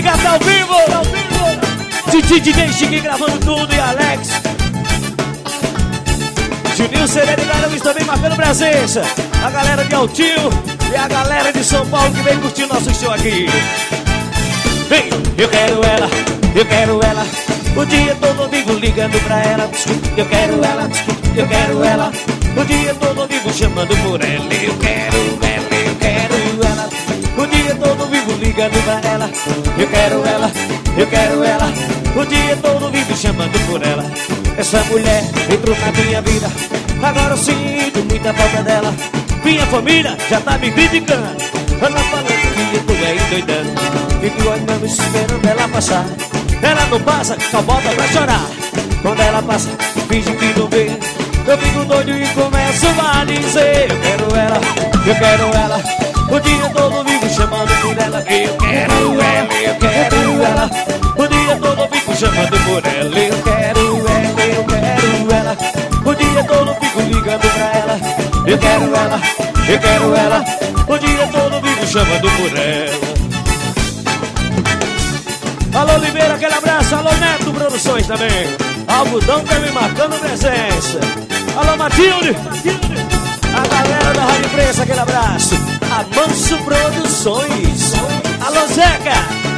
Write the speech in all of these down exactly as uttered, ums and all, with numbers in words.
Liga, tá ao vivo, tá ao vivo. D J Chiquinho gravando tudo e Alex. Juninho Sereno e Garanhuns também marcando presença. A galera de Altinho e a galera de São Paulo que vem curtir nosso show aqui. Vem, eu quero ela, eu quero ela. O dia todo vivo ligando pra ela. Eu quero ela, eu quero ela. O dia todo vivo chamando por ela. Eu quero ela, eu quero ela. O dia todo vivo ligando pra ela. Eu quero ela, eu quero ela. O dia todo vivo chamando por ela. Essa mulher entrou na minha vida. Agora eu sinto muita falta dela. Minha família já tá me criticando. Ela falando que eu tô aí doidando. Fico olhando esperando ela passar. Ela não passa, só volta pra chorar. Quando ela passa, finge que não vê. Eu fico doido e começo a dizer: eu quero ela, eu quero ela. O dia todo vivo chamando por ela. Eu quero ela, eu quero ela. O dia todo vivo chamando por ela. Eu quero ela, eu quero ela. O dia todo fico ligando pra ela. Eu quero ela, eu quero ela. O dia todo vivo chamando por ela. Alô Oliveira, aquele abraço. Alô Neto Produções também. Algodão também marcando presença. Alô Matilde, a galera da Rádio Imprensa, aquele abraço. Amanso Produções. Alô Zeca.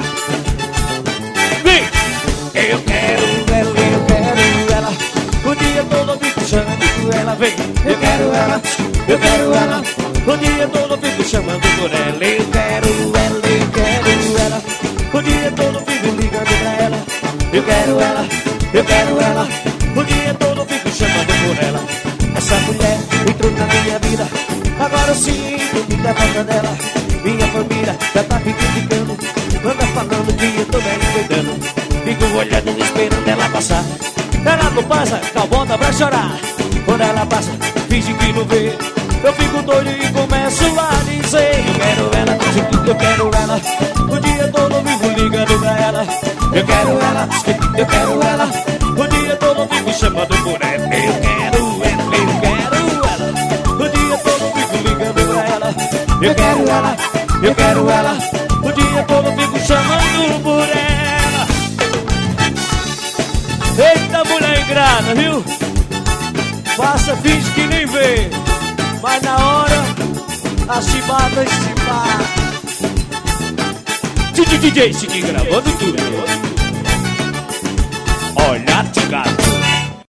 Vem. Eu quero ela, eu quero ela. O dia todo fico chamando por ela. Vem. Eu quero ela, eu quero ela. O dia todo fico chamando por ela. Eu quero ela, eu quero ela. O dia todo fico ligando pra ela. Eu quero ela, eu quero ela. O dia todo fico chamando por ela. Essa mulher entrou na minha vida. Agora eu sinto muita falta dela. Minha família já tá me criticando. Anda falando que eu tô bem cuidando. Fico olhando, esperando ela passar. Ela não passa, calbota pra chorar. Quando ela passa, finge que não vê. Eu fico doido e começo a dizer: eu quero ela, eu quero ela. O dia todo vivo ligando pra ela. Eu quero ela, eu quero ela. O dia todo vivo chamando por ela. Eu quero ela, eu quero ela. O dia todo vivo ligando pra ela. Eu quero ela, eu quero ela. O dia todo vivo chamando por ela. Eita mulher ingrata, viu? Faça, finge que nem vê. Mas na hora, a chibata chibata. D J Chiquinho gravando tudo. Olha, tigado.